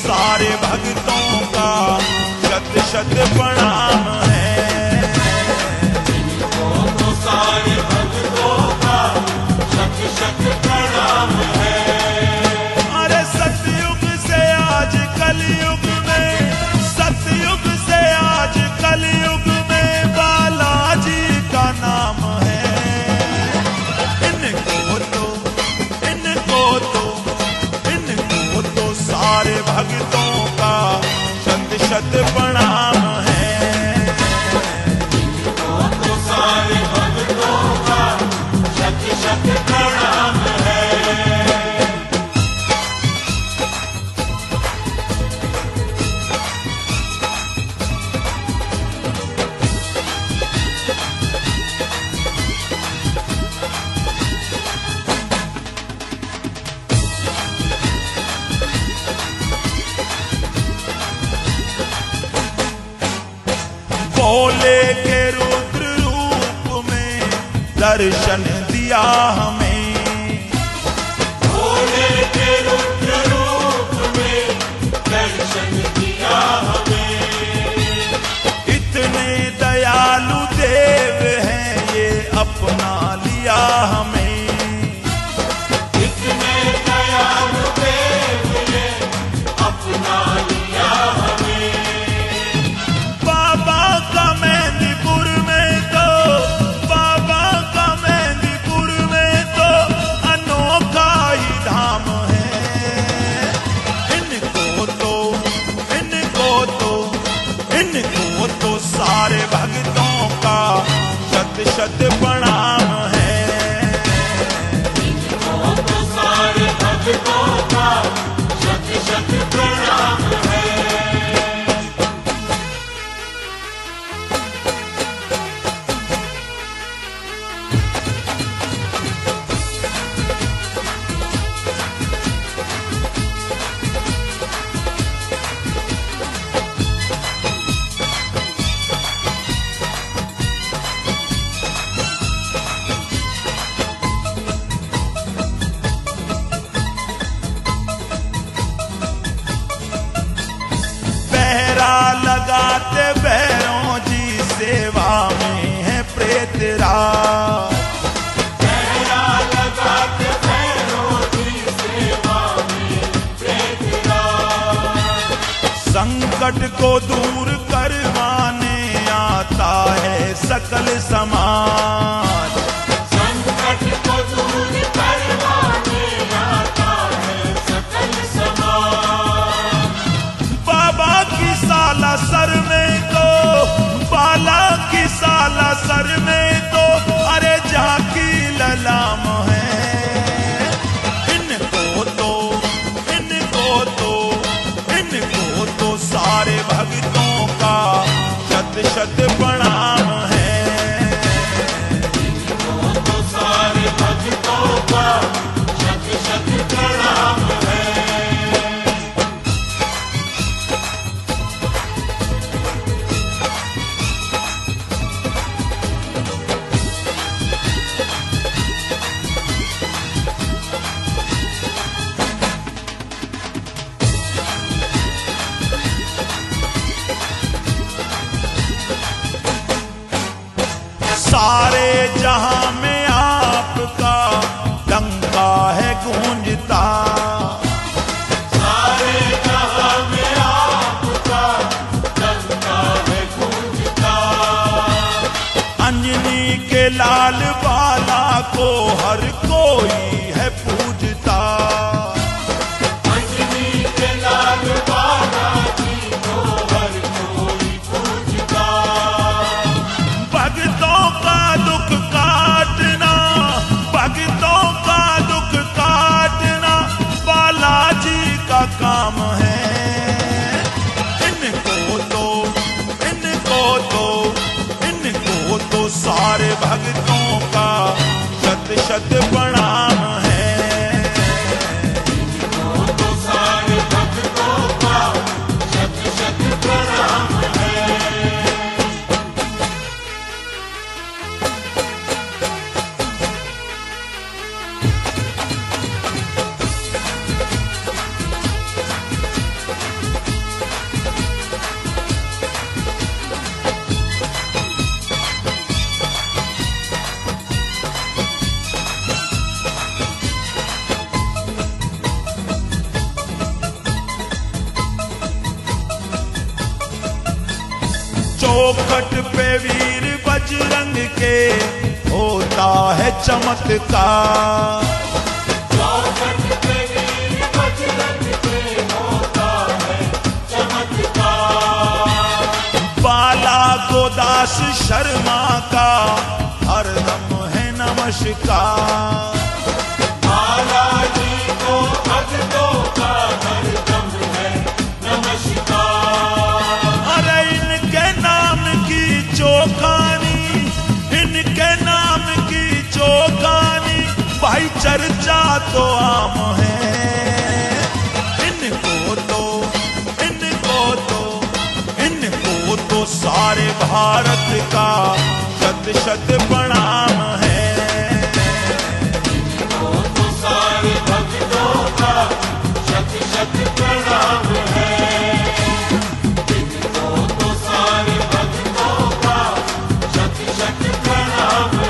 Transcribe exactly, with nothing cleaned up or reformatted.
सारे भक्तों का शत शत प्रणाम है। इनको तो सारे भक्तों का शत शत प्रणाम है। अरे सतयुग से आज कलयुग में, सतयुग से आज कलयुग में बालाजी का नाम है। इनको तो इनको तो इनको तो सारे भक्तों का शत शत प्रणाम है। इनको तो सारे भक्तों का शत शत प्रणाम है। भोले के रुद्र रूप में दर्शन दिया हमें। भोले के रुद्र रूप में दर्शन दिया हमें। इतने दयालु देव हैं ये अपना लिया हमें। इतने दयालु देव ने अपना लिया हमें। बाबा का मेहंदीपुर में तो, बाबा का मेहंदीपुर में तो अनोखा ही धाम है। इनको तो इनको तो इनको तो सारे भक्तों का शत शत प्रणाम है। इनको तो सारे भक्तों का शत शत प्रणाम है। पहरा लगाते भैरों जी सेवा में है प्रेतराज। पहरा लगाते भैरों की सेवा में प्रेतराज। संकट को दूर करवाने आता है सकल समाज। संकट को दूर करवाने आता है सकल समाज। बाबा की साला सर में तो, बाला की साला सर में तो अरे झांकी ललाम है। इनको तो इनको तो इनको तो सारे भक्तों का शत शत प्रणाम है। इनको तो सारे भक्तों का शत शत प्रणाम है। सारे जहां में आपका डंका है गूंजता। सारे जहां में आपका डंका है गूंजता। अंजनी के लाल बाला को हर कोई है पूजता। अंजनी के लाल बाला जी को हर कोई पूजता। भक्तों का दुख काटना, भक्तों का दुख काटना बालाजी का काम है। इनको तो इनको तो इनको तो सारे भक्तों का शत शत प्रणाम है। इनको तो सारे भक्तों का शत शत प्रणाम है। चौखट पे वीर बजरंग के होता है चमत्कार। चौखट पे वीर बजरंग के होता है चमत्कार। बाला गोदास शर्मा का हरदम है नमस्कार। बालाजी को भक्तों का हरदम है नमस्कार। अरे इनके नाम की चौखानी, इनके नाम की चौखानी भाई चर्चा तो आम है। इनको तो इनको तो इनको तो सारे भारत का शत शत प्रणाम है। तो सारे भक्तों का शत शत प्रणाम है। इनको तो सारे भक्तों का शत शत प्रणाम